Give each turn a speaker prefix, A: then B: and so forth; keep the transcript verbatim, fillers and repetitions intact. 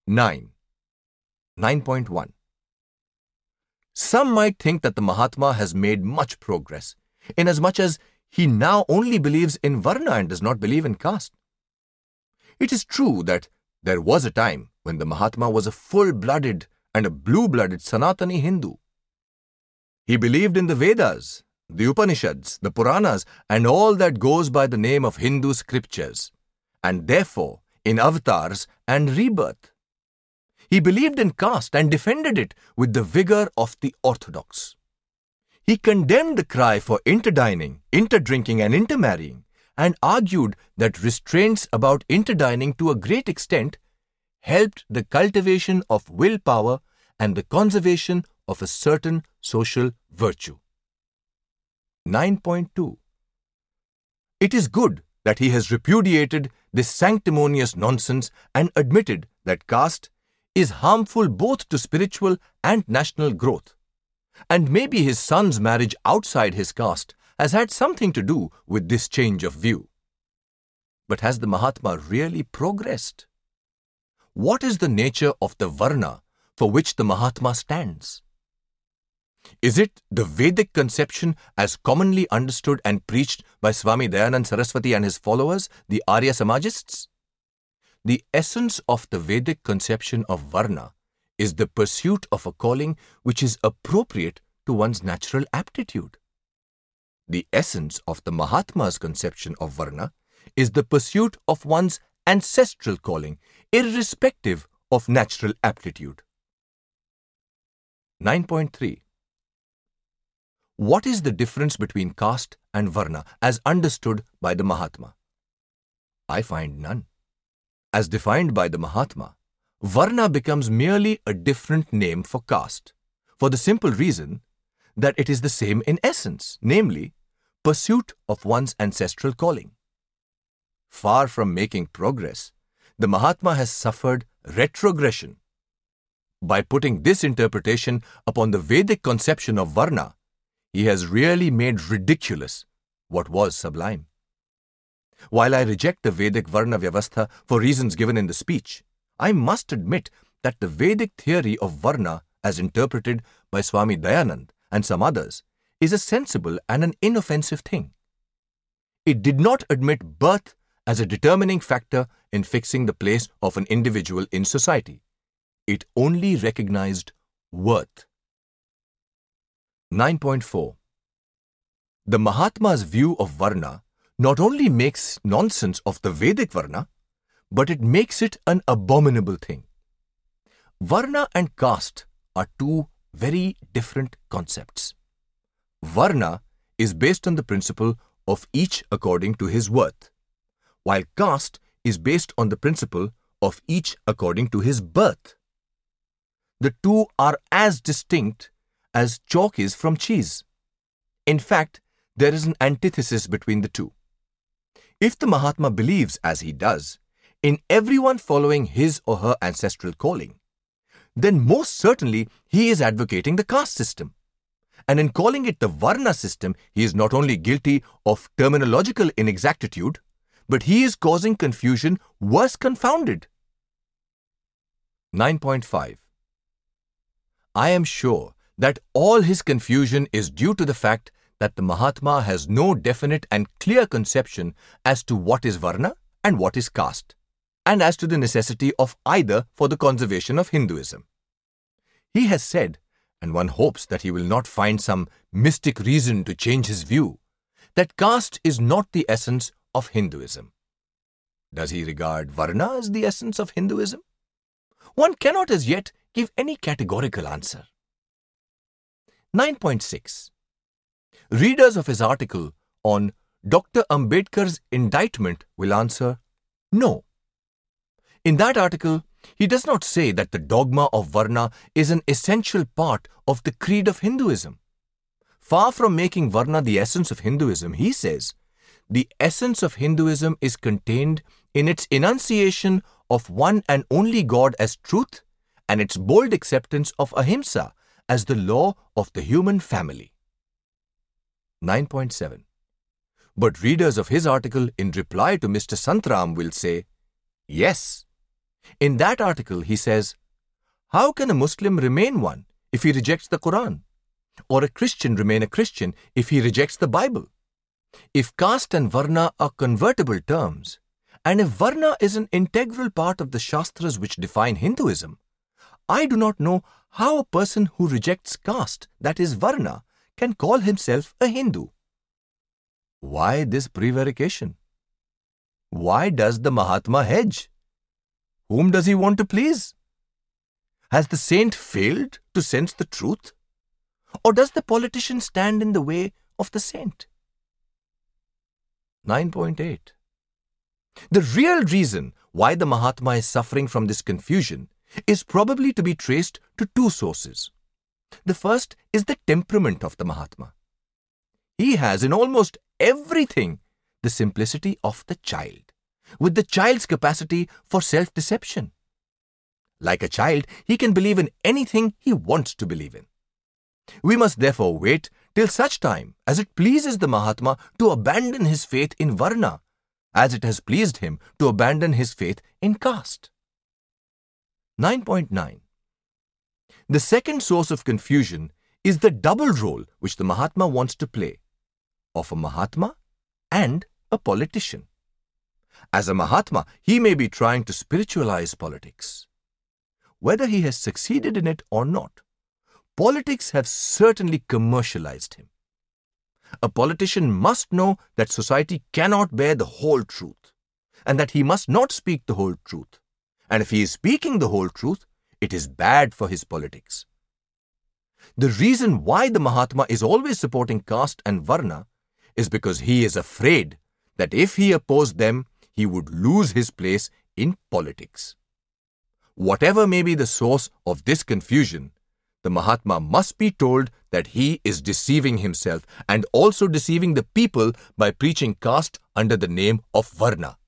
A: nine. nine point one. Some might think that the Mahatma has made much progress, inasmuch as he now only believes in Varna and does not believe in caste. It is true that there was a time when the Mahatma was a full-blooded and a blue-blooded Sanatani Hindu. He believed in the Vedas, the Upanishads, the Puranas, and all that goes by the name of Hindu scriptures, and therefore in avatars and rebirth. He believed in caste and defended it with the vigor of the orthodox. He condemned the cry for interdining, interdrinking, and intermarrying, and argued that restraints about interdining to a great extent helped the cultivation of willpower and the conservation of a certain social virtue. nine point two. It is good that he has repudiated this sanctimonious nonsense and admitted that caste is harmful both to spiritual and national growth. And maybe his son's marriage outside his caste has had something to do with this change of view. But has the Mahatma really progressed? What is the nature of the Varna for which the Mahatma stands? Is it the Vedic conception as commonly understood and preached by Swami Dayanand Saraswati and his followers, the Arya Samajists? The essence of the Vedic conception of Varna is the pursuit of a calling which is appropriate to one's natural aptitude. The essence of the Mahatma's conception of Varna is the pursuit of one's ancestral calling, irrespective of natural aptitude. nine point three. What is the difference between caste and Varna as understood by the Mahatma? I find none. As defined by the Mahatma, Varna becomes merely a different name for caste, for the simple reason that it is the same in essence, namely, pursuit of one's ancestral calling. Far from making progress, the Mahatma has suffered retrogression. By putting this interpretation upon the Vedic conception of Varna, he has really made ridiculous what was sublime. While I reject the Vedic Varna Vyavastha for reasons given in the speech, I must admit that the Vedic theory of Varna, as interpreted by Swami Dayanand and some others, is a sensible and an inoffensive thing. It did not admit birth as a determining factor in fixing the place of an individual in society. It only recognized worth. nine point four. The Mahatma's view of Varna not only makes nonsense of the Vedic Varna, but it makes it an abominable thing. Varna and caste are two very different concepts. Varna is based on the principle of each according to his worth, while caste is based on the principle of each according to his birth. The two are as distinct as chalk is from cheese. In fact, there is an antithesis between the two. If the Mahatma believes, as he does, in everyone following his or her ancestral calling, then most certainly he is advocating the caste system. And in calling it the Varna system, he is not only guilty of terminological inexactitude, but he is causing confusion worse confounded. nine point five. I am sure that all his confusion is due to the fact that the Mahatma has no definite and clear conception as to what is Varna and what is caste, and as to the necessity of either for the conservation of Hinduism. He has said, and one hopes that he will not find some mystic reason to change his view, that caste is not the essence of Hinduism. Does he regard Varna as the essence of Hinduism? One cannot as yet give any categorical answer. nine point six. Readers of his article on Doctor Ambedkar's indictment will answer, no. In that article, he does not say that the dogma of Varna is an essential part of the creed of Hinduism. Far from making Varna the essence of Hinduism, he says, the essence of Hinduism is contained in its enunciation of one and only God as truth and its bold acceptance of ahimsa as the law of the human family. nine point seven. But readers of his article in reply to Mister Santram will say, yes, In that article, he says, how can a Muslim remain one if he rejects the Quran? Or a Christian remain a Christian if he rejects the Bible? If caste and varna are convertible terms, and if varna is an integral part of the Shastras which define Hinduism, I do not know how a person who rejects caste, that is varna, can call himself a Hindu. Why this prevarication? Why does the Mahatma hedge? Whom does he want to please? Has the saint failed to sense the truth? Or does the politician stand in the way of the saint? nine point eight. The real reason why the Mahatma is suffering from this confusion is probably to be traced to two sources. The first is the temperament of the Mahatma. He has in almost everything the simplicity of the child, with the child's capacity for self-deception. Like a child, he can believe in anything he wants to believe in. We must therefore wait till such time as it pleases the Mahatma to abandon his faith in varna, as it has pleased him to abandon his faith in caste. nine point nine. The second source of confusion is the double role which the Mahatma wants to play, of a Mahatma and a politician. As a Mahatma, he may be trying to spiritualize politics. Whether he has succeeded in it or not, politics have certainly commercialized him. A politician must know that society cannot bear the whole truth, and that he must not speak the whole truth. And if he is speaking the whole truth, it is bad for his politics. The reason why the Mahatma is always supporting caste and varna is because he is afraid that if he opposed them, he would lose his place in politics. Whatever may be the source of this confusion, the Mahatma must be told that he is deceiving himself and also deceiving the people by preaching caste under the name of varna.